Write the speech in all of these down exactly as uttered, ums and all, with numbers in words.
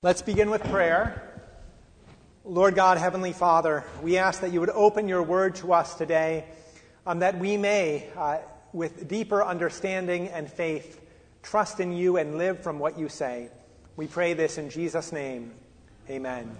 Let's begin with prayer. Lord God, Heavenly Father, we ask that you would open your word to us today, um, that we may, uh, with deeper understanding and faith, trust in you and live from what you say. We pray this in Jesus' name. Amen.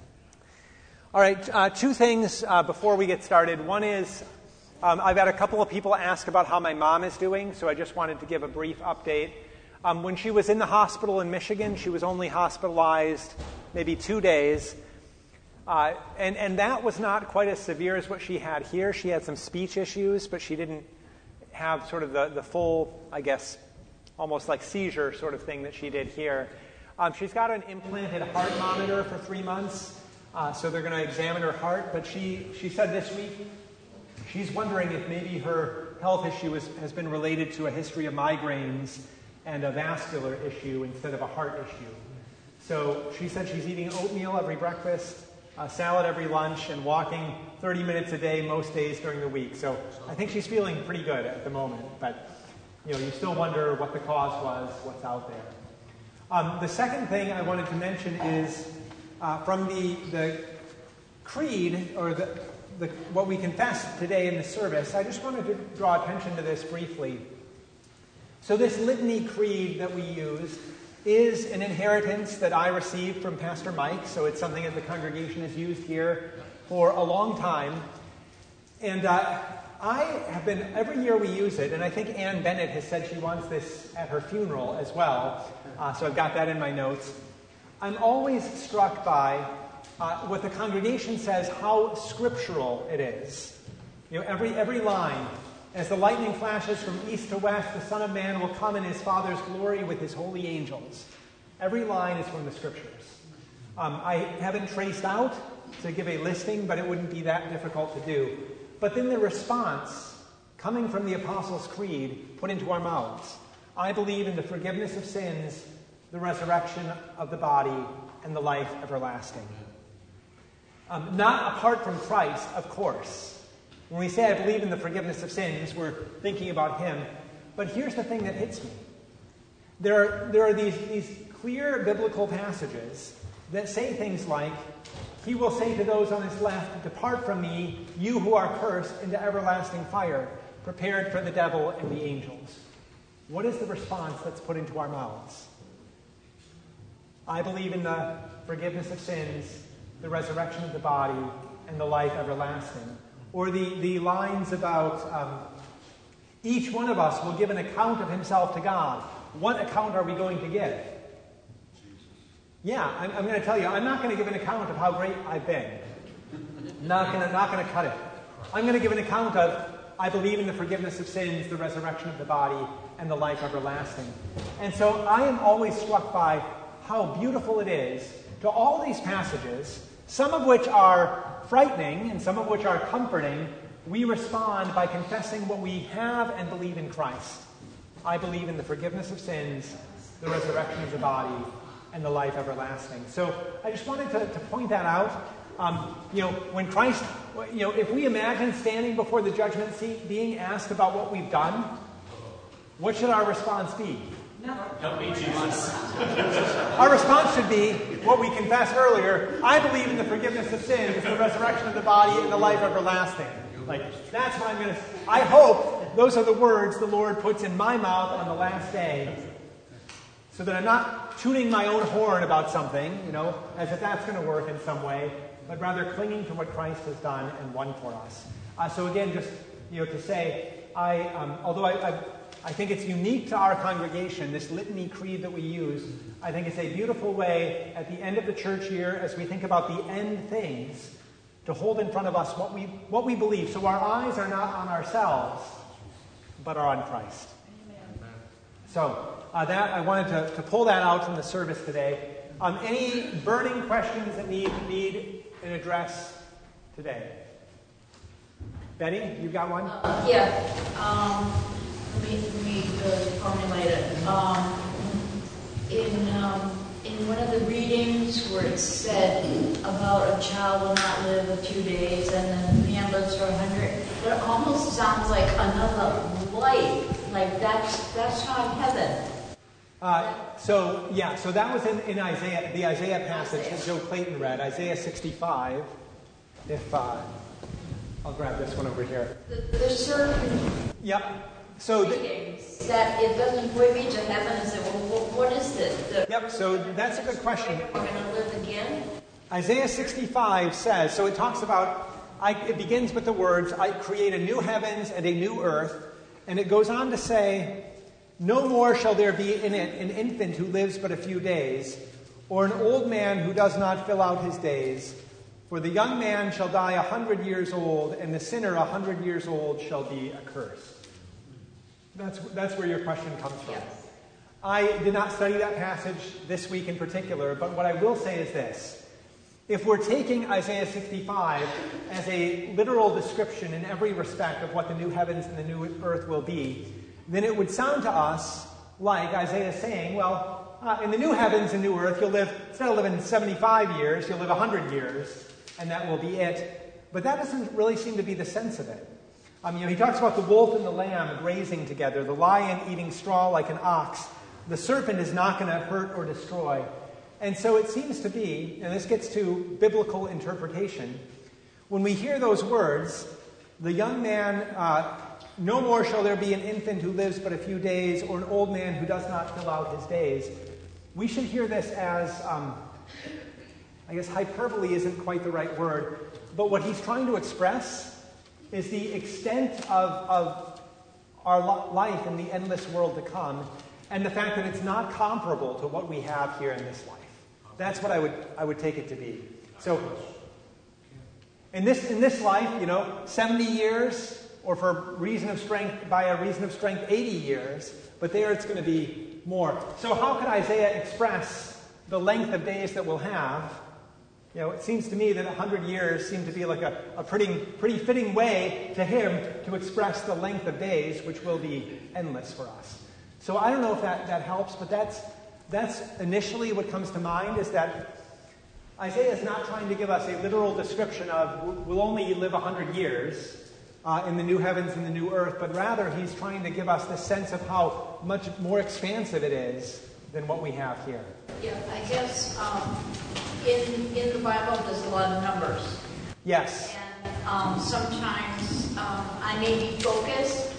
All right, uh, two things uh, before we get started. One is, um, I've had a couple of people ask about how my mom is doing, so I just wanted to give a brief update. Um, when she was in the hospital in Michigan, she was only hospitalized maybe two days. Uh, and, and that was not quite as severe as what she had here. She had some speech issues, but she didn't have sort of the, the full, I guess, almost like seizure sort of thing that she did here. Um, she's got an implanted heart monitor for three months, uh, so they're going to examine her heart. But she, she said this week she's wondering if maybe her health issue is, has been related to a history of migraines and a vascular issue instead of a heart issue. So she said she's eating oatmeal every breakfast, uh, salad every lunch, and walking thirty minutes a day most days during the week. So I think she's feeling pretty good at the moment. But you know, you still wonder what the cause was, what's out there. Um, the second thing I wanted to mention is uh, from the the creed, or the, the what we confess today in the service. I just wanted to draw attention to this briefly. So this litany creed that we use is an inheritance that I received from Pastor Mike, so it's something that the congregation has used here for a long time. And uh, I have been, every year we use it, and I think Ann Bennett has said she wants this at her funeral as well, uh, so I've got that in my notes. I'm always struck by uh, what the congregation says, how scriptural it is. You know, every every line. As the lightning flashes from east to west, the Son of Man will come in his Father's glory with his holy angels. Every line is from the Scriptures. Um, I haven't traced out to give a listing, but it wouldn't be that difficult to do. But then the response, coming from the Apostles' Creed, put into our mouths. I believe in the forgiveness of sins, the resurrection of the body, and the life everlasting. Um, not apart from Christ, of course. When we say I believe in the forgiveness of sins, we're thinking about him. But here's the thing that hits me. There are, there are these, these clear biblical passages that say things like, he will say to those on his left, depart from me, you who are cursed, into everlasting fire, prepared for the devil and the angels. What is the response that's put into our mouths? I believe in the forgiveness of sins, the resurrection of the body, and the life everlasting. Or the, the lines about um, each one of us will give an account of himself to God. What account are we going to give? Yeah, I'm, I'm going to tell you, I'm not going to give an account of how great I've been. Not going to not going to cut it. I'm going to give an account of, I believe in the forgiveness of sins, the resurrection of the body, and the life everlasting. And so I am always struck by how beautiful it is to all these passages, some of which are frightening and some of which are comforting. We respond by confessing what we have and believe in Christ. I believe in the forgiveness of sins, the resurrection of the body, and the life everlasting. So I just wanted to, to point that out. Um, you know, when Christ, you know, if we imagine standing before the judgment seat, being asked about what we've done, what should our response be? No. Help me, Jesus. Our response should be what we confessed earlier. I believe in the forgiveness of sins, the resurrection of the body, and the life everlasting. Like, that's what I'm going to... I hope those are the words the Lord puts in my mouth on the last day, so that I'm not tooting my own horn about something, you know, as if that's going to work in some way, but rather clinging to what Christ has done and won for us. Uh, so again, just, you know, to say, I, um, although I... I I think it's unique to our congregation, this litany creed that we use. I think it's a beautiful way at the end of the church year, as we think about the end things, to hold in front of us what we what we believe. So our eyes are not on ourselves, but are on Christ. Amen. So uh, that I wanted to, to pull that out from the service today. Um, any burning questions that need need an address today? Betty, you got one? Uh, yeah. Um, Let me, let me really formulate it. Um, in, um, in one of the readings where it said about a child will not live a few days and then man lives for a hundred, it almost sounds like another life. Like that's that's not heaven. Uh, so, yeah, so that was in, in Isaiah, the Isaiah passage that Joe Clayton read, Isaiah sixty-five. If, uh, I'll grab this one over here. There's certain Yep. So the, readings that it doesn't bring me to heaven and say, well, what is this? The, yep, so that's a good question. We're going to live again? Isaiah sixty-five says, so it talks about, I, it begins with the words, I create a new heavens and a new earth, and it goes on to say, no more shall there be in it an infant who lives but a few days, or an old man who does not fill out his days. For the young man shall die a hundred years old, and the sinner a hundred years old shall be accursed. That's, that's where your question comes from. Yes. I did not study that passage this week in particular, but what I will say is this. If we're taking Isaiah sixty-five as a literal description in every respect of what the new heavens and the new earth will be, then it would sound to us like Isaiah saying, well, uh, in the new heavens and new earth, you'll live, instead of living seventy-five years, you'll live one hundred years, and that will be it. But that doesn't really seem to be the sense of it. Um, you know, he talks about the wolf and the lamb grazing together, the lion eating straw like an ox. The serpent is not going to hurt or destroy. And so it seems to be, and this gets to biblical interpretation, when we hear those words, the young man, uh, no more shall there be an infant who lives but a few days, or an old man who does not fill out his days, we should hear this as, um, I guess hyperbole isn't quite the right word, but what he's trying to express is the extent of, of our life in the endless world to come, and the fact that it's not comparable to what we have here in this life. That's what I would I would take it to be. So, in this in this life, you know, seventy years, or for reason of strength, by a reason of strength, eighty years. But there, it's going to be more. So, how could Isaiah express the length of days that we'll have? You know, it seems to me that a hundred years seem to be like a, a pretty pretty fitting way to him to express the length of days, which will be endless for us. So, I don't know if that that helps, but that's. That's initially what comes to mind, is that Isaiah is not trying to give us a literal description of we'll only live one hundred years uh, in the new heavens and the new earth, but rather he's trying to give us the sense of how much more expansive it is than what we have here. Yeah, I guess um, in, in the Bible there's a lot of numbers. Yes. And um, sometimes um, I may be focused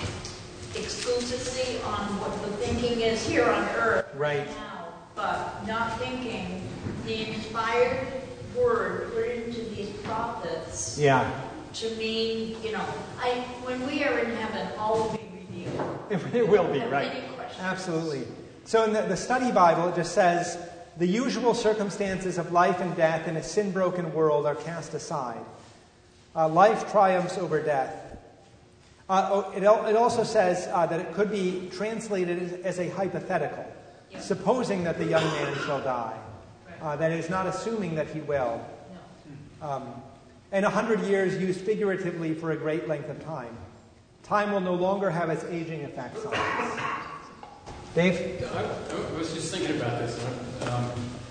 exclusively on what the thinking is here on earth right now, but not thinking the inspired word put into these prophets yeah. to mean, you know, I when we are in heaven, all will be revealed. It will be, Have right. many questions. Absolutely. So in the, the study Bible, it just says, the usual circumstances of life and death in a sin-broken world are cast aside. Uh, life triumphs over death. Uh, it, it also says uh, that it could be translated as, as a hypothetical, yeah. Supposing that the young man shall die. Uh, that is not assuming that he will. No. Um, and a hundred years used figuratively for a great length of time. Time will no longer have its aging effects on us. Dave? I, I was just thinking about this. Um,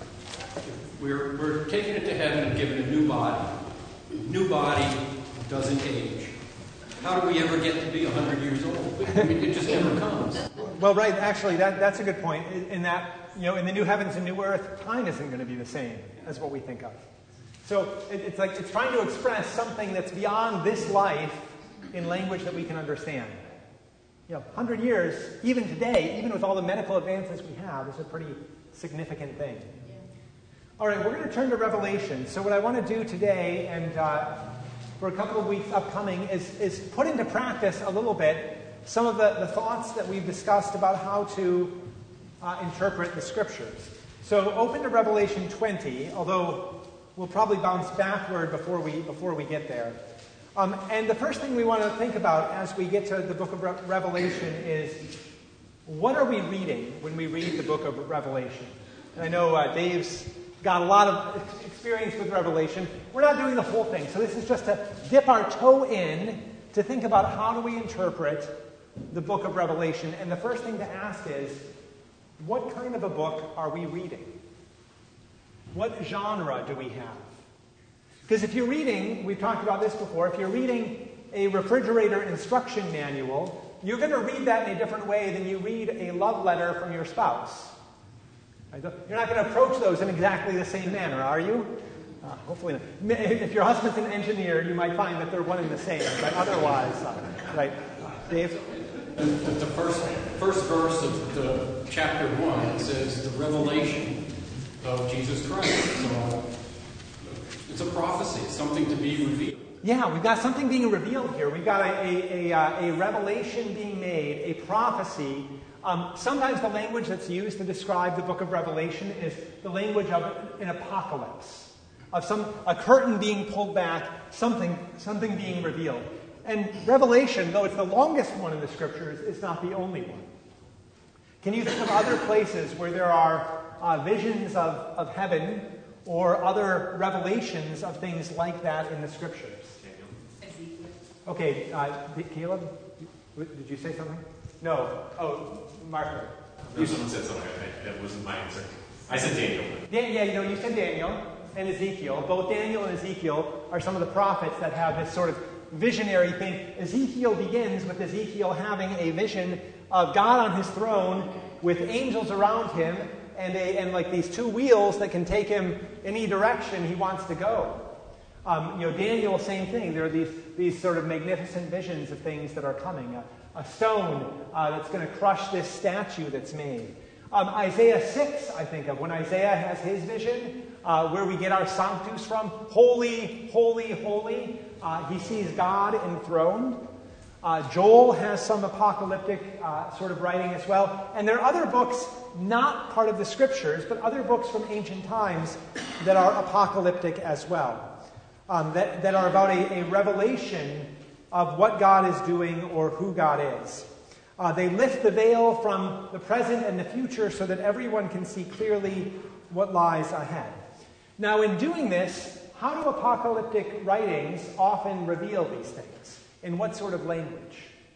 we're, we're taking it to heaven and given a new body. New body doesn't age. How do we ever get to be one hundred years old? I mean, it just never comes. Well, right, actually, that, that's a good point. In that, you know, in the new heavens and new earth, time isn't going to be the same as what we think of. So it, it's like it's trying to express something that's beyond this life in language that we can understand. You know, one hundred years, even today, even with all the medical advances we have, is a pretty significant thing. Yeah. All right, we're going to turn to Revelation. So what I want to do today, and uh, for a couple of weeks upcoming, is, is put into practice a little bit some of the, the thoughts that we've discussed about how to uh, interpret the Scriptures. So open to Revelation twenty, although we'll probably bounce backward before we, before we get there. Um, and the first thing we want to think about as we get to the book of Re- Revelation is, what are we reading when we read the book of Revelation? And I know uh, Dave's got a lot of experience with Revelation. We're not doing the whole thing, so this is just to dip our toe in to think about how do we interpret the book of Revelation. And the first thing to ask is, what kind of a book are we reading? What genre do we have? Because if you're reading, we've talked about this before, if you're reading a refrigerator instruction manual, you're going to read that in a different way than you read a love letter from your spouse. Right? You're not going to approach those in exactly the same manner, are you? Uh, hopefully not. If your husband's an engineer, you might find that they're one and the same, but otherwise, uh, right? Dave? The, the first, first verse of the chapter one, it says the revelation of Jesus Christ. So it's a prophecy, it's something to be revealed. Yeah, we've got something being revealed here. We've got a, a, a, uh, a revelation being made, a prophecy. Um, sometimes the language that's used to describe the book of Revelation is the language of an apocalypse, of some a curtain being pulled back, something something being revealed. And Revelation, though it's the longest one in the Scriptures, is not the only one. Can you think of other places where there are uh, visions of, of heaven or other revelations of things like that in the Scriptures? Okay, uh, Caleb, did you say something? No. Oh, Martha. No, someone said something. I, that wasn't my answer. I said Daniel. Dan, yeah, you know, you said Daniel and Ezekiel. Both Daniel and Ezekiel are some of the prophets that have this sort of visionary thing. Ezekiel begins with Ezekiel having a vision of God on his throne with angels around him and a, and like these two wheels that can take him any direction he wants to go. Um, you know, Daniel, same thing. There are these these sort of magnificent visions of things that are coming. A, a stone uh, that's going to crush this statue that's made. Um, Isaiah six, I think of, when Isaiah has his vision, uh, where we get our Sanctus from. Holy, holy, holy. Uh, he sees God enthroned. Uh, Joel has some apocalyptic uh, sort of writing as well. And there are other books, not part of the Scriptures, but other books from ancient times that are apocalyptic as well. Um, that, that are about a, a revelation of what God is doing or who God is. Uh, they lift the veil from the present and the future so that everyone can see clearly what lies ahead. Now, in doing this, how do apocalyptic writings often reveal these things? In what sort of language?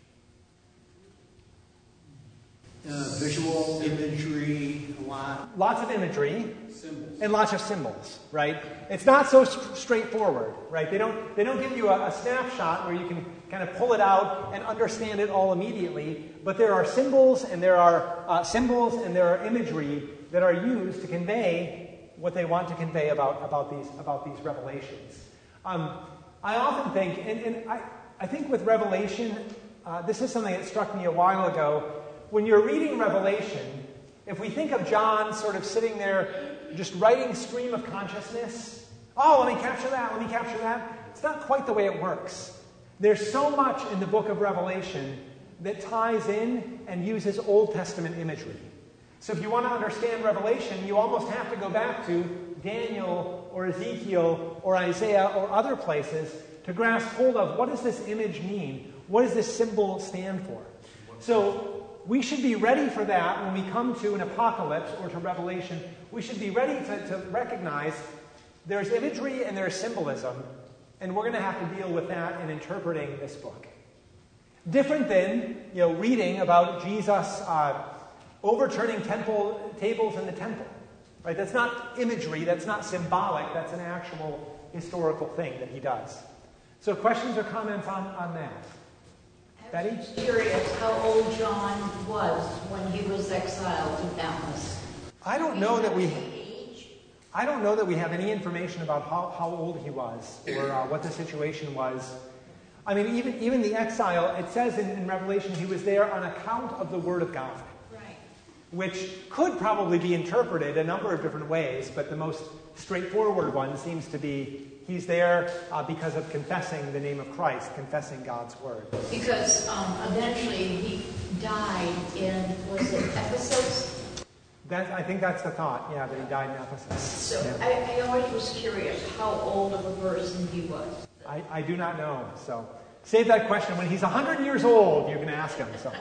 Uh, visual imagery, a lot. Lots of imagery. Symbols. And lots of symbols, right? It's not so st- straightforward, right? They don't they don't give you a, a snapshot where you can kind of pull it out and understand it all immediately. But there are symbols and there are uh, symbols and there are imagery that are used to convey what they want to convey about, about these about these revelations. Um, I often think, and, and I, I think with Revelation, uh, this is something that struck me a while ago. When you're reading Revelation, if we think of John sort of sitting there just writing stream of consciousness, oh, let me capture that, let me capture that, it's not quite the way it works. There's so much in the book of Revelation that ties in and uses Old Testament imagery. So if you want to understand Revelation, you almost have to go back to Daniel or Ezekiel or Isaiah or other places to grasp hold of what does this image mean? What does this symbol stand for? So we should be ready for that when we come to an apocalypse or to Revelation. We should be ready to, to recognize there's imagery and there's symbolism, and we're going to have to deal with that in interpreting this book. Different than, you know, reading about Jesus uh, overturning temple tables in the temple. Right? That's not imagery, that's not symbolic, that's an actual historical thing that he does. So questions or comments on, on that? Betty? I'm just curious how old John was when he was exiled to Patmos. I don't know that we. I don't know that we have any information about how, how old he was or uh, what the situation was. I mean, even even the exile. It says in, in Revelation he was there on account of the word of God, Right. which could probably be interpreted a number of different ways. But the most straightforward one seems to be he's there uh, because of confessing the name of Christ, confessing God's word. Because um, eventually he died in, was it Ephesus? That, I think that's the thought, yeah, that he died in Ephesus. So Yeah. I, I always was curious how old of a person he was. I, I do not know, so save that question. When he's one hundred years old, you can ask him. So,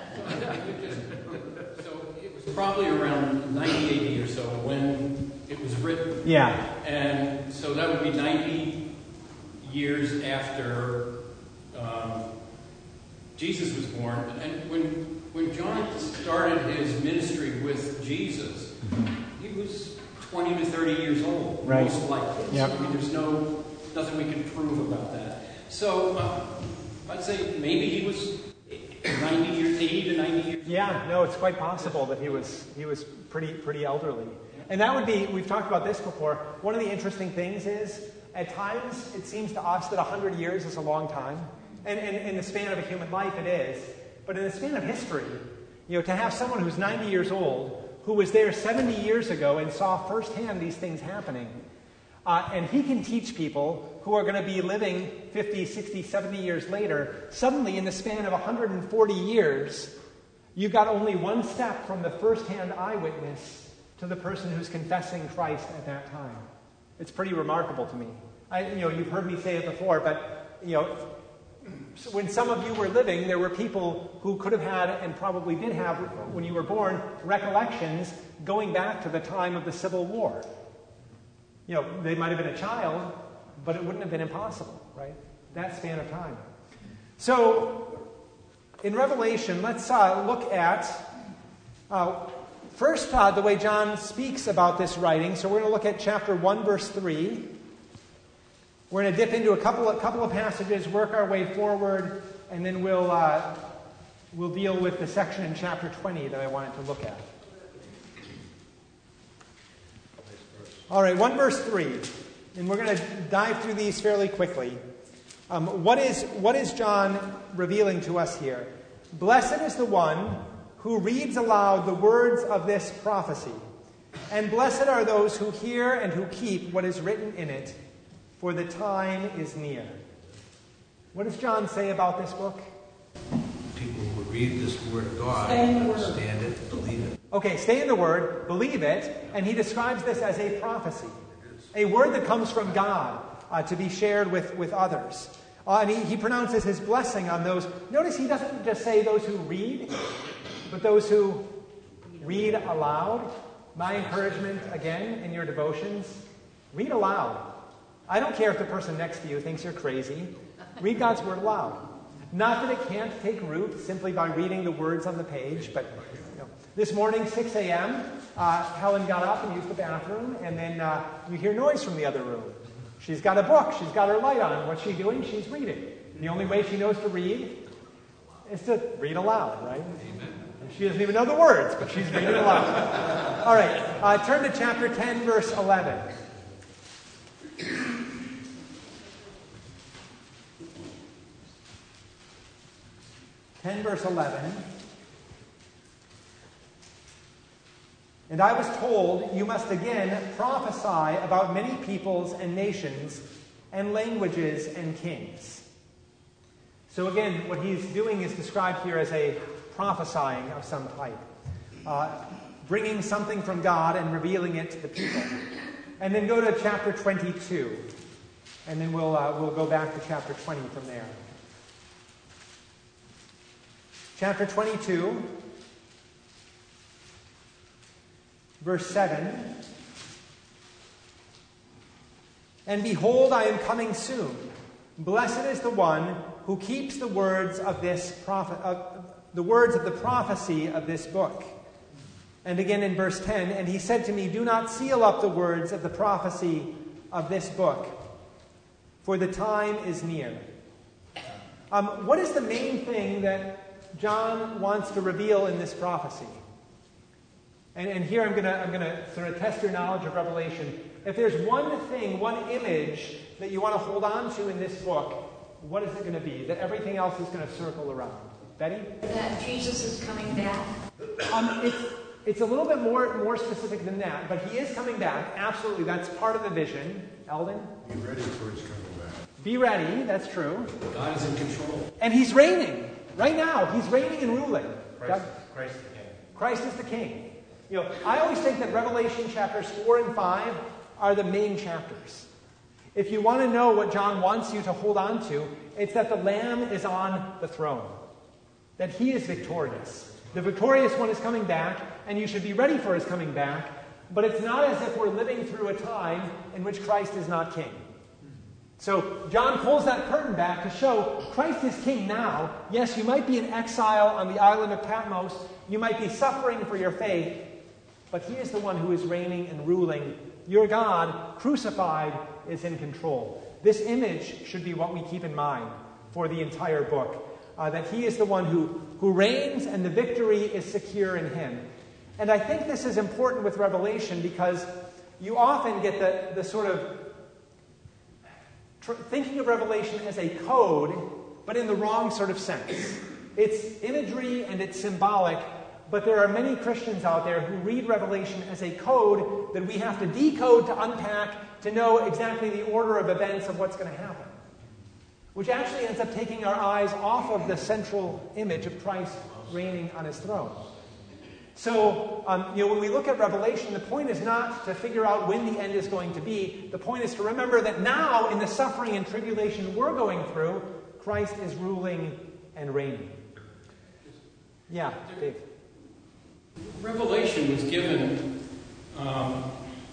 So it was probably around ninety A D or so when it was written. yeah, And so that would be ninety years after um, Jesus was born. And when when John started his ministry with Jesus, he was twenty to thirty years old, Right. most likely. Yep. So, I mean, there's no nothing we can prove about that. So uh, I'd say maybe he was ninety years, eighty to ninety years. Yeah, no, it's quite possible that he was he was pretty pretty elderly. And that would be, we've talked about this before, one of the interesting things is, at times it seems to us that one hundred years is a long time. And, and in the span of a human life it is. But in the span of history, you know, to have someone who's ninety years old, who was there seventy years ago and saw firsthand these things happening, uh, and he can teach people who are going to be living fifty, sixty, seventy years later, suddenly in the span of one hundred forty years, you've got only one step from the first-hand eyewitness to the person who's confessing Christ at that time. It's pretty remarkable to me. I, you know, you've heard me say it before, but, you know, when some of you were living, there were people who could have had, and probably did have, when you were born, recollections going back to the time of the Civil War. You know, they might have been a child, but it wouldn't have been impossible, right? That span of time. So, in Revelation, let's uh, look at, uh, first, uh, the way John speaks about this writing. So we're going to look at chapter one, verse three. We're going to dip into a couple of, couple of passages, work our way forward, and then we'll, uh, we'll deal with the section in chapter twenty that I wanted to look at. All right, one verse three. And we're going to dive through these fairly quickly. Um, what is, what is John revealing to us here? Blessed is the one who reads aloud the words of this prophecy, and blessed are those who hear and who keep what is written in it, for the time is near. What does John say about this book? People who read this word of God, understand it, believe it. Okay, stay in the word, believe it, and he describes this as a prophecy. A word that comes from God uh, to be shared with, with others. Uh, and he, he pronounces his blessing on those. Notice he doesn't just say those who read, but those who read aloud. My encouragement, again, in your devotions, read aloud. I don't care if the person next to you thinks you're crazy. Read God's word aloud. Not that it can't take root simply by reading the words on the page, but you know, this morning, six a.m., uh, Helen got up and used the bathroom, and then uh, you hear noise from the other room. She's got a book. She's got her light on. What's she doing? She's reading. The only way she knows to read is to read aloud, right? Amen. She doesn't even know the words, but she's reading aloud. All right, uh, turn to chapter ten, verse eleven. ten, verse eleven. And I was told, you must again prophesy about many peoples and nations and languages and kings. So again, what he's doing is described here as a prophesying of some type. Uh, bringing something from God and revealing it to the people. And then go to chapter twenty-two. And then we'll, uh, we'll go back to chapter twenty from there. Chapter twenty-two, verse seven. And behold, I am coming soon. Blessed is the one who keeps the words of this prophet, uh, the words of the prophecy of this book. And again in verse ten, and he said to me, do not seal up the words of the prophecy of this book, for the time is near. Um, what is the main thing that John wants to reveal in this prophecy? And, and here I'm going to I'm going to sort of test your knowledge of Revelation. If there's one thing, one image that you want to hold on to in this book, what is it going to be? That everything else is going to circle around. Betty? That Jesus is coming back. Um, it's it's a little bit more more specific than that, but he is coming back. Absolutely, that's part of the vision. Eldon? Be ready for his coming back. Be ready. That's true. God is in control. And he's reigning right now. He's reigning and ruling. Christ, Christ the King. Christ is the King. You know, I always think that Revelation chapters four and five are the main chapters. If you want to know what John wants you to hold on to, it's that the Lamb is on the throne. That he is victorious. The victorious one is coming back, and you should be ready for his coming back, but it's not as if we're living through a time in which Christ is not king. So John pulls that curtain back to show Christ is king now. Yes, you might be in exile on the island of Patmos. You might be suffering for your faith, but he is the one who is reigning and ruling. Your God, crucified, is in control. This image should be what we keep in mind for the entire book. uh, that he is the one who, who reigns and the victory is secure in him. And I think this is important with Revelation because you often get the, the sort of tr- thinking of Revelation as a code, but in the wrong sort of sense. It's imagery and it's symbolic, but there are many Christians out there who read Revelation as a code that we have to decode to unpack to know exactly the order of events of what's going to happen, which actually ends up taking our eyes off of the central image of Christ reigning on his throne. So, um, you know, when we look at Revelation, the point is not to figure out when the end is going to be. The point is to remember that now, in the suffering and tribulation we're going through, Christ is ruling and reigning. Yeah, Dave. Revelation was given um,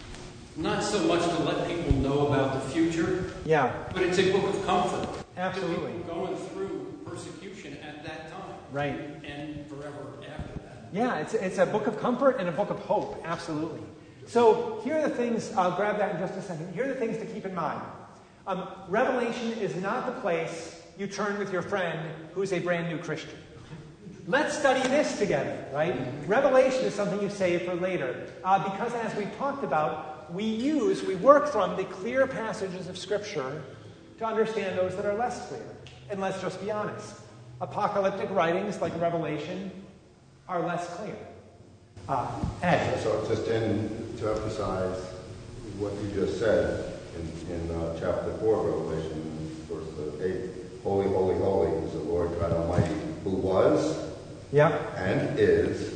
not so much to let people know about the future, yeah, but it's a book of comfort. Absolutely. To people going through persecution at that time. Right. And forever after that. Yeah, it's, it's a book of comfort and a book of hope, absolutely. So here are the things, I'll grab that in just a second. Here are the things to keep in mind. Um, Revelation is not the place you turn with your friend who's a brand new Christian. Let's study this together, right? Revelation is something you save for later. Uh, because as we've talked about, we use, we work from the clear passages of Scripture to understand those that are less clear. And let's just be honest. Apocalyptic writings like Revelation are less clear. Uh, Ed. So just in, to emphasize what you just said in, in uh, chapter four of Revelation, verse eight, Holy, holy, holy is the Lord God Almighty, who was, yeah, and is,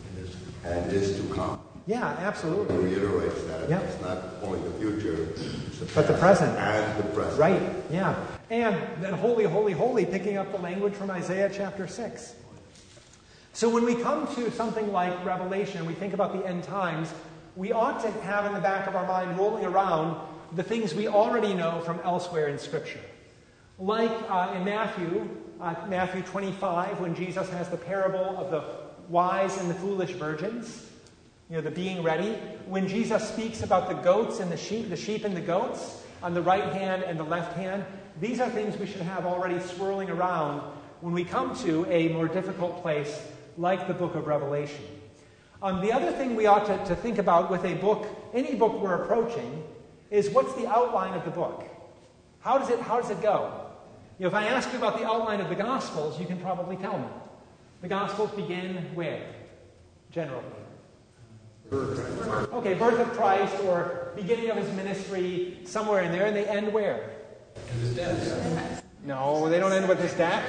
and is to come. Yeah, absolutely. It reiterates that. Yep. It's not only the future, it's the but the present. And the present. Right, yeah. And then holy, holy, holy, picking up the language from Isaiah chapter six. So when we come to something like Revelation, we think about the end times, we ought to have in the back of our mind rolling around the things we already know from elsewhere in Scripture. Like uh, in Matthew, uh, Matthew twenty-five, when Jesus has the parable of the wise and the foolish virgins, you know, the being ready. When Jesus speaks about the goats and the sheep, the sheep and the goats, on the right hand and the left hand, these are things we should have already swirling around when we come to a more difficult place like the book of Revelation. Um, the other thing we ought to, to think about with a book, any book we're approaching, is what's the outline of the book? How does it, how does it go? You know, if I ask you about the outline of the Gospels, you can probably tell me. The Gospels begin where, generally? Birth. Okay, birth of Christ or beginning of his ministry, somewhere in there, and they end where? And his death. No, they don't end with his death.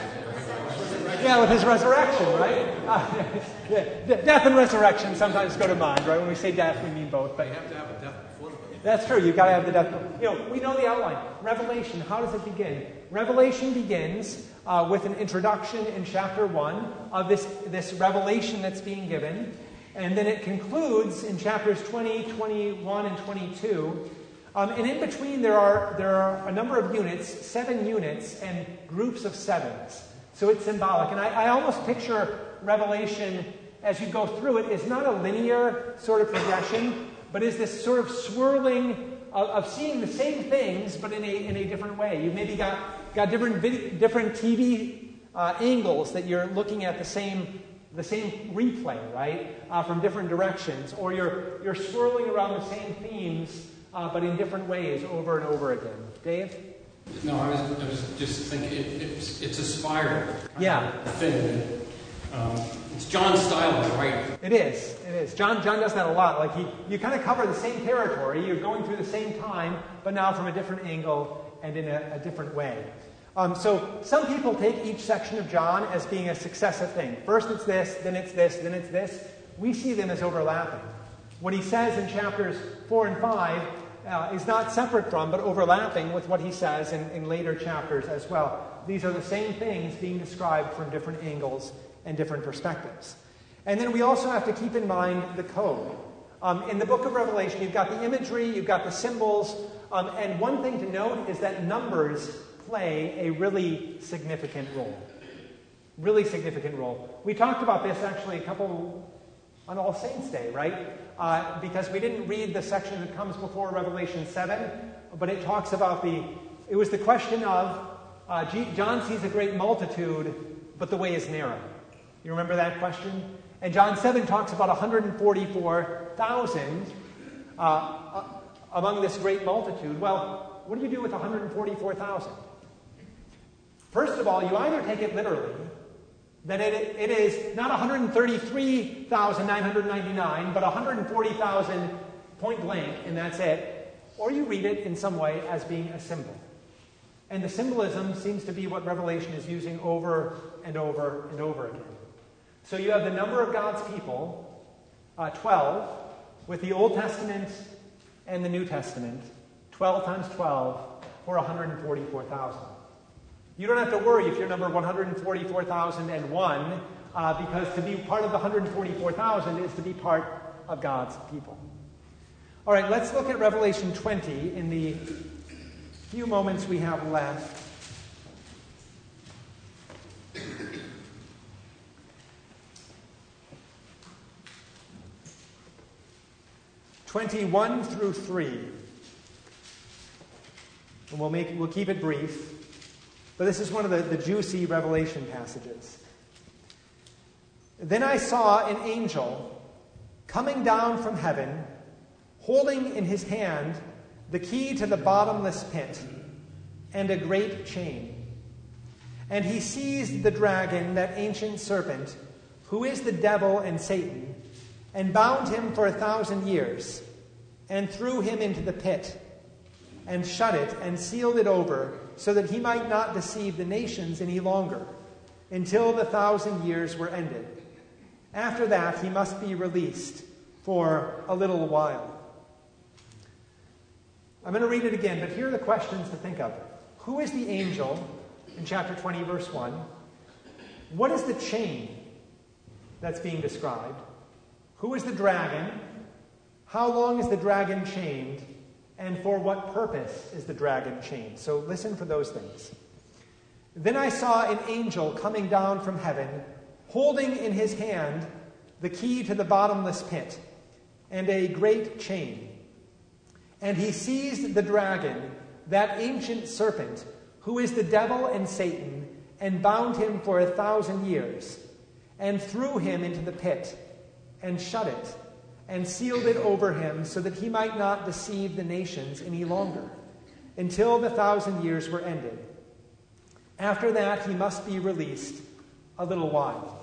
Yeah, with his resurrection, right? Uh, yeah, death and resurrection sometimes go to mind, right? When we say death, we mean both. But You have to have a death before the birth. that's true. You've got to have the death. You know, we know the outline. Revelation, how does it begin? Revelation begins uh, with an introduction in chapter one of this, this revelation that's being given. And then it concludes in chapters twenty, twenty-one, and twenty-two. Um, and in between, there are, there are a number of units, seven units, and groups of sevens. So it's symbolic. And I, I almost picture Revelation, as you go through it, is not a linear sort of progression, but is this sort of swirling of, of seeing the same things, but in a, in a different way. You've maybe got, got different, video, different T V uh, angles that you're looking at the same the same replay, right, uh, from different directions, or you're you're swirling around the same themes, uh, but in different ways over and over again. Dave? No, I was, I was just thinking, it, it's, it's a spiral. Yeah. Thing. Um, it's John's style, right? It is. It is. John John does that a lot. Like he, you kind of cover the same territory. You're going through the same time, but now from a different angle and in a, a different way. Um, so some people take each section of John as being a successive thing. First it's this, then it's this, then it's this. We see them as overlapping. What he says in chapters four and five uh, is not separate from, but overlapping with what he says in, in later chapters as well. These are the same things being described from different angles and different perspectives. And then we also have to keep in mind the code. Um, in the book of Revelation, you've got the imagery, you've got the symbols, um, and one thing to note is that numbers play a really significant role. Really significant role. We talked about this actually a couple on All Saints' Day, right? Uh, because we didn't read the section that comes before Revelation seven, but it talks about the, it was the question of, uh, G- John sees a great multitude but the way is narrow. You remember that question? And John seven talks about one hundred forty-four thousand uh, among this great multitude. Well, what do you do with one hundred forty-four thousand? First of all, you either take it literally, that it, it is not one hundred thirty-three thousand nine hundred ninety-nine, but one hundred forty thousand point blank, and that's it. Or you read it in some way as being a symbol. And the symbolism seems to be what Revelation is using over and over and over again. So you have the number of God's people, uh, twelve, with the Old Testament and the New Testament, twelve times twelve for one hundred forty-four thousand. You don't have to worry if you're number one hundred forty-four thousand one, uh, because to be part of the one hundred forty-four thousand is to be part of God's people. All right, let's look at Revelation twenty in the few moments we have left. twenty-one through three. And we'll make we'll keep it brief. But this is one of the, the juicy Revelation passages. Then I saw an angel coming down from heaven, holding in his hand the key to the bottomless pit and a great chain. And he seized the dragon, that ancient serpent, who is the devil and Satan, and bound him for a thousand years, and threw him into the pit, and shut it, and sealed it over, so that he might not deceive the nations any longer, until the thousand years were ended. After that, he must be released for a little while. I'm going to read it again, but here are the questions to think of. Who is the angel in chapter twenty, verse one? What is the chain that's being described? Who is the dragon? How long is the dragon chained? And for what purpose is the dragon chained? So listen for those things. Then I saw an angel coming down from heaven, holding in his hand the key to the bottomless pit and a great chain. And he seized the dragon, that ancient serpent, who is the devil and Satan, and bound him for a thousand years, and threw him into the pit, and shut it, and sealed it over him, so that he might not deceive the nations any longer, until the thousand years were ended. After that, he must be released a little while.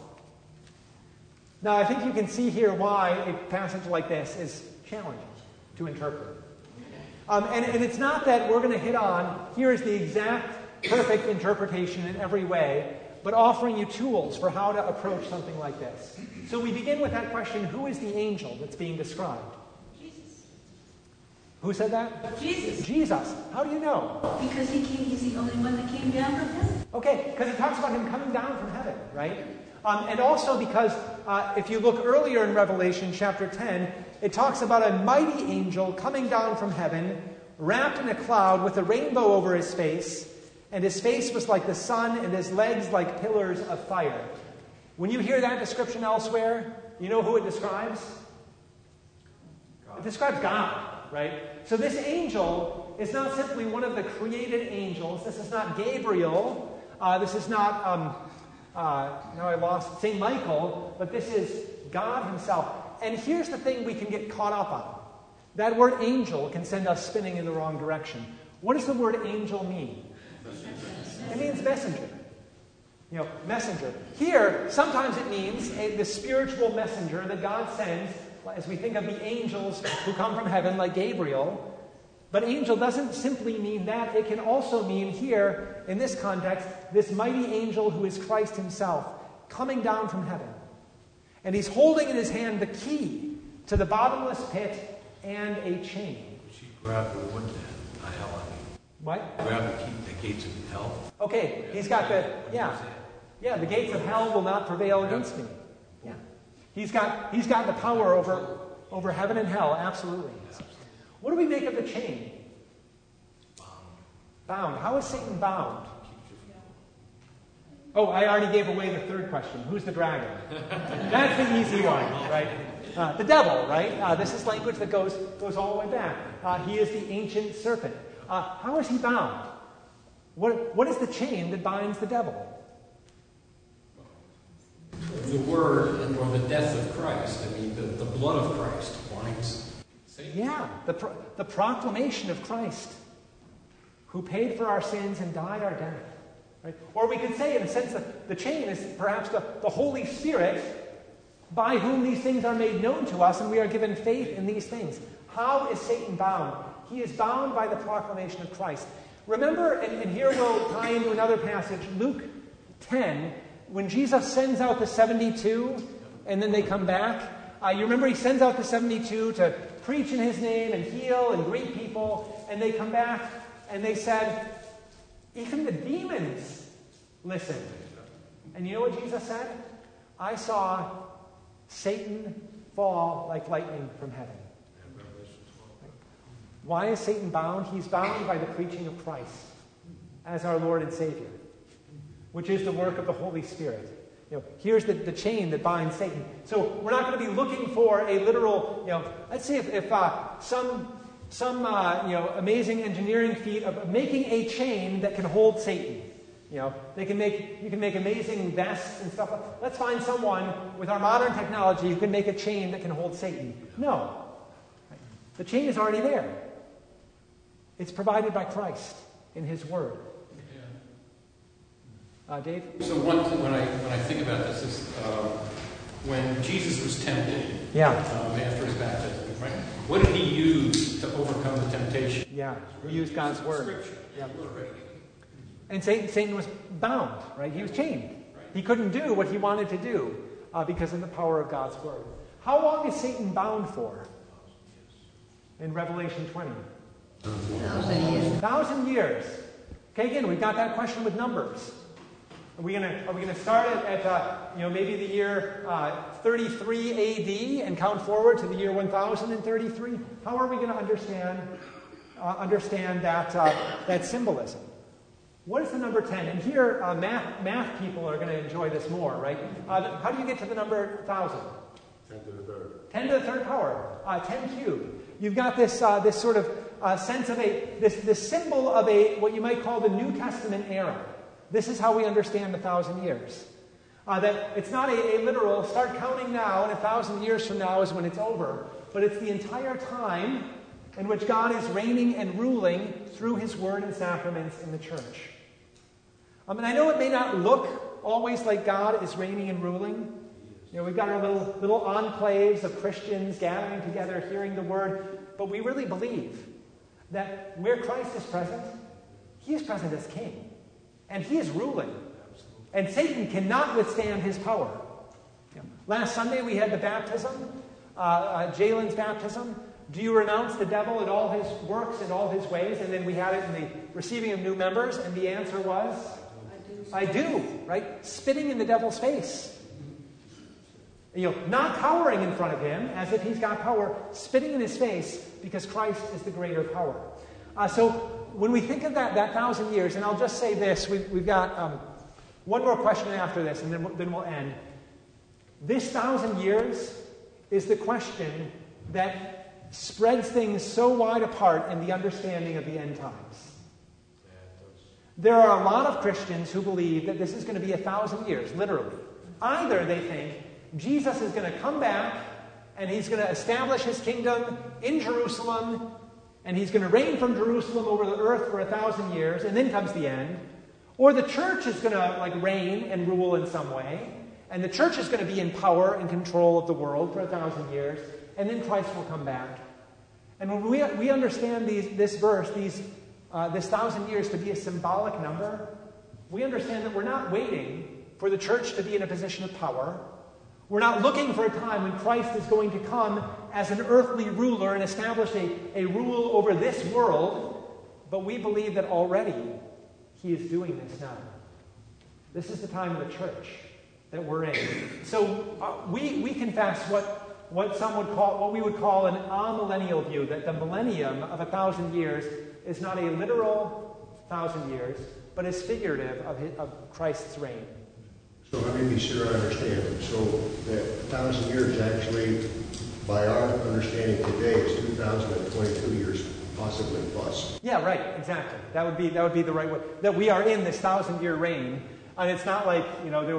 Now, I think you can see here why a passage like this is challenging to interpret. Um, and, and it's not that we're going to hit on, here is the exact perfect interpretation in every way, but offering you tools for how to approach something like this. So we begin with that question, who is the angel that's being described? Jesus. Who said that? Jesus. Jesus. How do you know? Because he came, he's the only one that came down from heaven. Okay, because it talks about him coming down from heaven, right? Um, and also because uh, if you look earlier in Revelation chapter ten, it talks about a mighty angel coming down from heaven, wrapped in a cloud with a rainbow over his face, and his face was like the sun and his legs like pillars of fire. When you hear that description elsewhere, you know who it describes? God. It describes God, right? So this angel is not simply one of the created angels. This is not Gabriel. Uh, this is not, um, uh, now I lost, Saint Michael, but this is God himself. And here's the thing we can get caught up on. That word angel can send us spinning in the wrong direction. What does the word angel mean? It means messenger. You know, messenger. Here, sometimes it means a, the spiritual messenger that God sends, as we think of the angels who come from heaven like Gabriel. But angel doesn't simply mean that. It can also mean here, in this context, this mighty angel who is Christ himself, coming down from heaven. And he's holding in his hand the key to the bottomless pit and a chain. She grabbed the wood then, not hell, I mean. What? Grab the, key, the gates of hell. Okay, he's got the, yeah. Yeah, the gates of hell will not prevail against me. Yeah. He's got he's got the power over, over heaven and hell, absolutely. What do we make of the chain? Bound. Bound. How is Satan bound? Oh, I already gave away the third question. Who's the dragon? That's the easy one, right? Uh, the devil, right? Uh, this is language that goes goes all the way back. Uh, he is the ancient serpent. Uh, how is he bound? What, what is the chain that binds the devil? the word and or the death of Christ. I mean, the, the blood of Christ blinds Satan. Yeah, the, pro- the proclamation of Christ, who paid for our sins and died our death. Right? Or we could say, in a sense, that the chain is perhaps the, the Holy Spirit by whom these things are made known to us, and we are given faith in these things. How is Satan bound? He is bound by the proclamation of Christ. Remember, and, and here we'll tie into another passage, Luke ten, when Jesus sends out the seventy-two, and then they come back. Uh, you remember he sends out the seventy-two to preach in his name and heal and greet people, and they come back, and they said, even the demons listened. And you know what Jesus said? I saw Satan fall like lightning from heaven. Why is Satan bound? He's bound by the preaching of Christ as our Lord and Savior, which is the work of the Holy Spirit. You know, here's the, the chain that binds Satan. So we're not going to be looking for a literal, you know, let's see if, if uh, some some uh, you know amazing engineering feat of making a chain that can hold Satan. You know, they can make you can make amazing vests and stuff. Let's find someone with our modern technology who can make a chain that can hold Satan. No. The chain is already there. It's provided by Christ in His Word. Uh, Dave? So one thing when I when I think about this is um, when Jesus was tempted yeah. um, after his baptism, right? What did he use to overcome the temptation? Yeah, he used God's Word. Scripture. Yeah. And Satan, Satan was bound, right? He was chained. He couldn't do what he wanted to do uh, because of the power of God's Word. How long is Satan bound for? In Revelation twenty. Thousand years. Thousand years. Okay, again, we've got that question with numbers. Are we gonna are we gonna start at, at uh, you know maybe the year uh, thirty-three A D and count forward to the year one thousand thirty-three? How are we going to understand uh, understand that uh, that symbolism? What is the number ten? And here, uh, math math people are going to enjoy this more, right? Uh, how do you get to the number thousand? Ten to the third. Ten to the third power. Uh, ten cubed. You've got this uh, this sort of uh, sense of a this this symbol of a what you might call the New Testament era. This is how we understand the thousand years. Uh, that it's not a, a literal start counting now and a thousand years from now is when it's over, but it's the entire time in which God is reigning and ruling through His Word and sacraments in the church. Um, and I know it may not look always like God is reigning and ruling. You know, we've got our little little enclaves of Christians gathering together, hearing the Word, but we really believe that where Christ is present, He is present as King. And He is ruling. And Satan cannot withstand His power. You know, last Sunday we had the baptism, uh, uh, Jalen's baptism. Do you renounce the devil and all his works and all his ways? And then we had it in the receiving of new members, and the answer was, I do. I do, right? Spitting in the devil's face. You know, not cowering in front of him as if he's got power, spitting in his face because Christ is the greater power. Uh, so when we think of that, that thousand years, and I'll just say this, we've, we've got um, one more question after this, and then, then we'll end. This thousand years is the question that spreads things so wide apart in the understanding of the end times. There are a lot of Christians who believe that this is going to be a thousand years, literally. Either they think Jesus is going to come back and He's going to establish His kingdom in Jerusalem, and He's going to reign from Jerusalem over the earth for a thousand years, and then comes the end. Or the church is going to like reign and rule in some way, and the church is going to be in power and control of the world for a thousand years, and then Christ will come back. And when we, we understand these, this verse, these, uh, this thousand years to be a symbolic number, we understand that we're not waiting for the church to be in a position of power. We're not looking for a time when Christ is going to come as an earthly ruler and establish a, a rule over this world, but we believe that already He is doing this now. This is the time of the church that we're in. So uh, we, we confess what, what some would call, what we would call an amillennial view, that the millennium of a thousand years is not a literal thousand years, but is figurative of, his, of Christ's reign. So let me be sure I understand. So that thousand years actually, by our understanding today, is two thousand twenty-two years, possibly plus. Yeah, right. Exactly. That would be that would be the right way. That we are in this thousand-year reign, and it's not like you know there was a,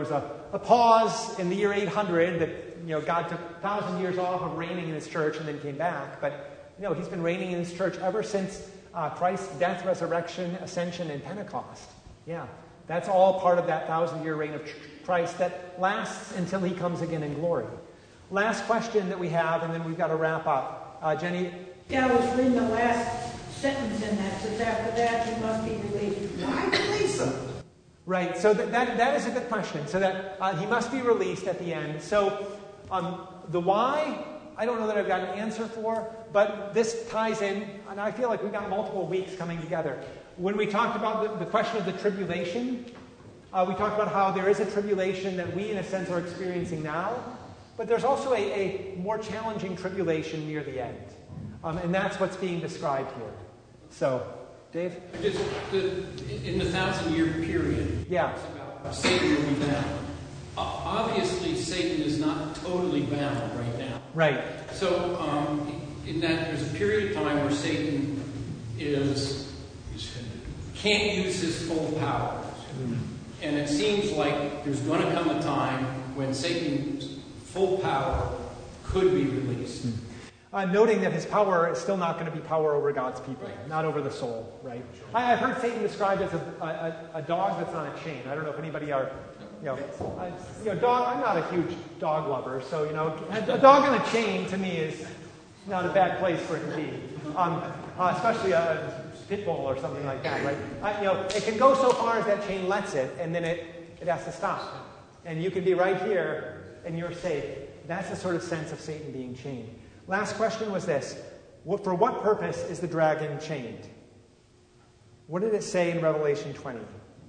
a pause in the year eight hundred that, you know, God took a thousand years off of reigning in his church and then came back. But, you know, he's been reigning in his church ever since uh, Christ's death, resurrection, ascension, and Pentecost. Yeah, that's all part of that thousand-year reign of Christ that lasts until he comes again in glory. Last question that we have, and then we've got to wrap up. Uh, Jenny? Yeah, I was reading the last sentence in that. Says after that, he must be released. Why release him? Right, so that, that, that is a good question. So that uh, he must be released at the end. So um, the why, I don't know that I've got an answer for, but this ties in, and I feel like we've got multiple weeks coming together. When we talked about the, the question of the tribulation, uh, we talked about how there is a tribulation that we, in a sense, are experiencing now, but there's also a, a more challenging tribulation near the end. Um, and that's what's being described here. So, Dave? Just the, in the thousand-year period, yeah, Satan will be bound. Uh, obviously, Satan is not totally bound right now. Right. So, um, in that there's a period of time where Satan is can't use his full power, mm-hmm. and it seems like there's going to come a time when Satan's full power could be released. Mm-hmm. Uh, noting that his power is still not going to be power over God's people, right. not over the soul, right? I, I've heard Satan described as a, a, a dog that's on a chain. I don't know if anybody are, you know, uh, you know, dog. I'm not a huge dog lover, so you know, a, a dog on a chain to me is not a bad place for it to be, um, uh, especially a pit bull or something like that, right? Uh, you know, it can go so far as that chain lets it, and then it it has to stop, and you can be right here, and you're safe. That's the sort of sense of Satan being chained. Last question was this. What, for what purpose is the dragon chained? What did it say in Revelation twenty?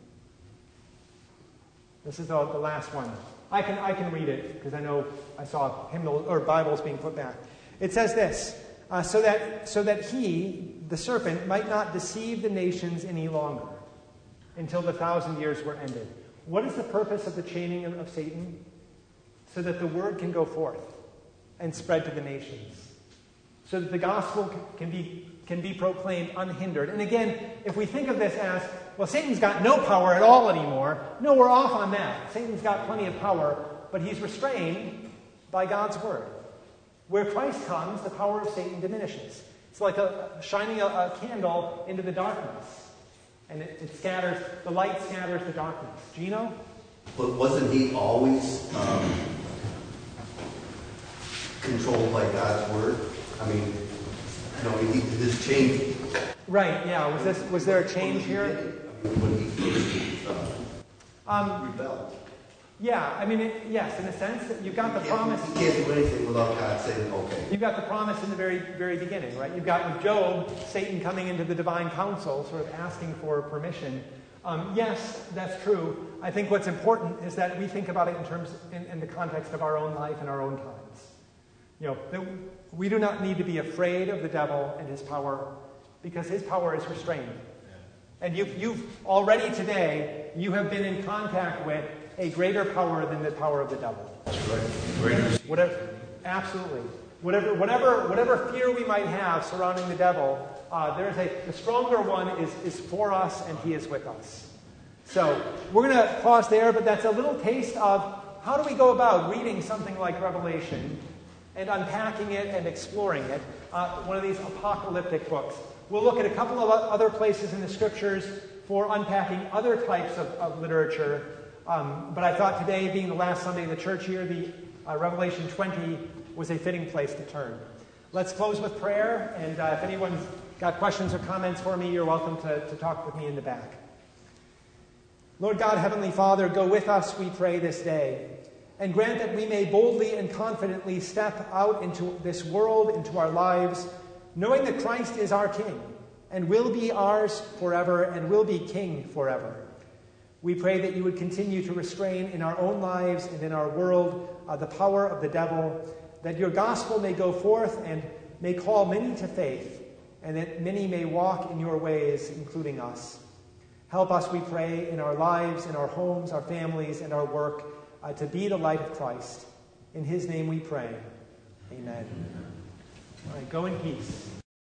This is the, the last one. I can, I can read it because I know I saw hymnal or Bibles being put back. It says this, uh, so that so that he, the serpent, might not deceive the nations any longer until the thousand years were ended. What is the purpose of the chaining of, of Satan? So that the word can go forth and spread to the nations, so that the gospel can be can be proclaimed unhindered. And again, if we think of this as, well, Satan's got no power at all anymore, no, we're off on that. Satan's got plenty of power, but he's restrained by God's word. Where Christ comes, the power of Satan diminishes. It's like a, shining a, a candle into the darkness, and it, it scatters, the light scatters the darkness. Gino? But wasn't he always um, controlled by God's word? I mean, you know, he, this change. Right. Yeah. Was this? Was there a change here? I mean, when he uh, um, rebelled. Yeah. I mean, it, yes. In a sense, you've got the promise. You can't do anything without God saying, "Okay." You've got the promise in the very, very beginning, right? You've got with Job, Satan coming into the divine council, sort of asking for permission. Um, yes, that's true. I think what's important is that we think about it in terms, in, in the context of our own life and our own times. You know, that we do not need to be afraid of the devil and his power, because his power is restrained. And you've, you've already today, you have been in contact with a greater power than the power of the devil. That's right. Greater. Whatever, absolutely. Whatever, whatever, whatever fear we might have surrounding the devil, uh, there's a the stronger one is is for us, and he is with us. So we're going to pause there, but that's a little taste of how do we go about reading something like Revelation and unpacking it and exploring it, uh, one of these apocalyptic books. We'll look at a couple of other places in the scriptures for unpacking other types of, of literature. Um, but I thought today, being the last Sunday in the church here, the uh, Revelation twenty was a fitting place to turn. Let's close with prayer, and uh, if anyone's got questions or comments for me, you're welcome to, to talk with me in the back. Lord God, Heavenly Father, go with us, we pray, this day, and grant that we may boldly and confidently step out into this world, into our lives, knowing that Christ is our King, and will be ours forever, and will be King forever. We pray that you would continue to restrain in our own lives and in our world uh, the power of the devil, that your gospel may go forth and may call many to faith, and that many may walk in your ways, including us. Help us, we pray, in our lives, in our homes, our families, and our work, uh, to be the light of Christ. In his name we pray. Amen. All right, go in peace.